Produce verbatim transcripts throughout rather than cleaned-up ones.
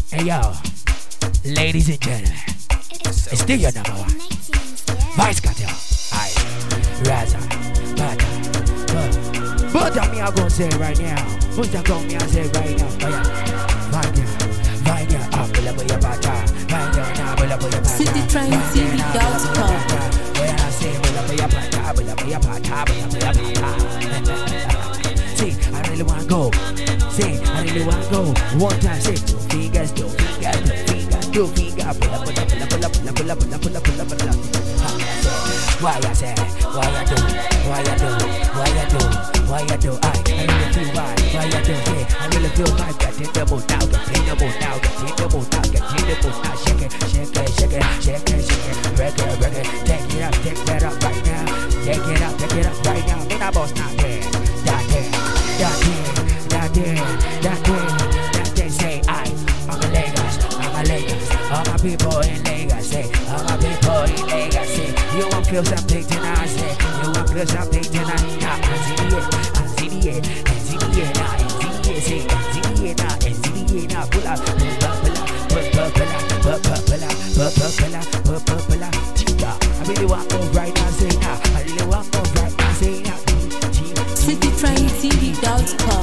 Hey yo, ladies and gentlemen, it's still your number one. Vice Cartel. Aye, Raza, Bata, but, but I mean I'm gonna say it right now. But I'm gonna say it right now. Oh yeah, right now, right now. Up, pull up your bata, right now, pull up your bata. City Train T V dot com. When I say pull up your bata, pull up your bata, pull up your bata. See, I really wanna go. See, I really wanna go. One time, say two fingers, two fingers, two fingers, two fingers. Pull up, pull up, pull up, pull up, pull up, pull up, pull up, pull up, pull up, pull up. Why I say, why I do, why I do, why I do, why I do, I, I really feel why, why I do, yeah, I really feel why, get in the mood now, get in the mood now, get in the mood now, get in the mood now, shake it, shake it, shake it, shake it, shake it, break it, break it, take it up, take that up right now, take it up, take it up right now, then I boss not there, that there, that there, that there, that there, that there, say I, I'm a Lagos, I'm a Lagos, all my people in Lagos, say, all my people in Lagos, say, you want feel something tonight, say, you want feel something tonight, nah, N Z D A, N Z D A, N Z D A, nah, N Z D A, say, N Z D A, nah, N Z D A, nah, pull up, pull up, pull up, pull up, pull up, pull up, pull up, pull up, pull up, pull up, pull up, pull up, chica, I really want to right now, say, nah, I really want to right now, say, nah, City Train T V dot com.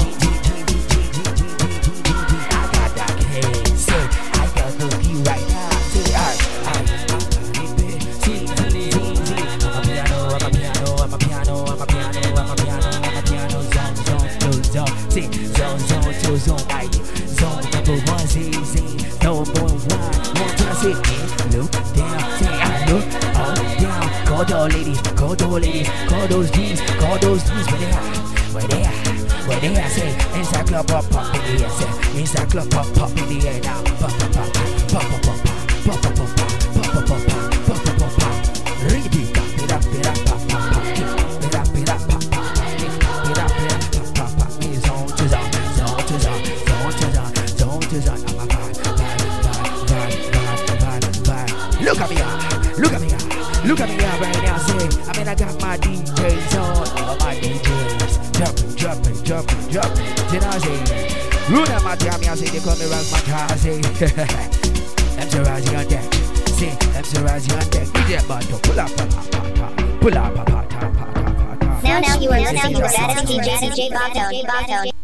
I got that head, say, I got the key right now, say, I, I, see, see, see, I'm a piano, I'm a piano, I'm a piano, I'm a piano, I'm a piano, I'm a piano, zone, zone, two, zone, see, zone, zone, two, zone, I, zone, number one, see, see, number one, one, two, see, look down, say, I look, oh, down, call those ladies, call those ladies, call those G's, call those G's, where they are, where they are, where they are, say, inside club, pop, pop, in the air, say, inside club, pop, pop, in the air, now, pop, pop, pop, pop, pop, pop, pop, pop, pop, pop, pop, pop, pop, pop, pop, pop, pop, repeat, it up, it up, pop, pop, pop, it up, it up, pop, pop, it up, it up, pop, pop, pop, it's zone to zone, zone to zone, zone to zone, zone to zone, I'm a vibe, vibe, vibe, vibe, vibe, vibe, look at me up, look at me up, look at me up right now, say, I mean I got my D Js on, all my D Js, jumping, jumping, jumping, jumping, did I say, run at my time, I say, they call me rock my car, I say, I'm so rising on deck. Say, I'm so rising on deck. D J Bato, pull up, pull up, pull up, pull up, pull up, pull up. Now, now you are listening to the D J D J Bato.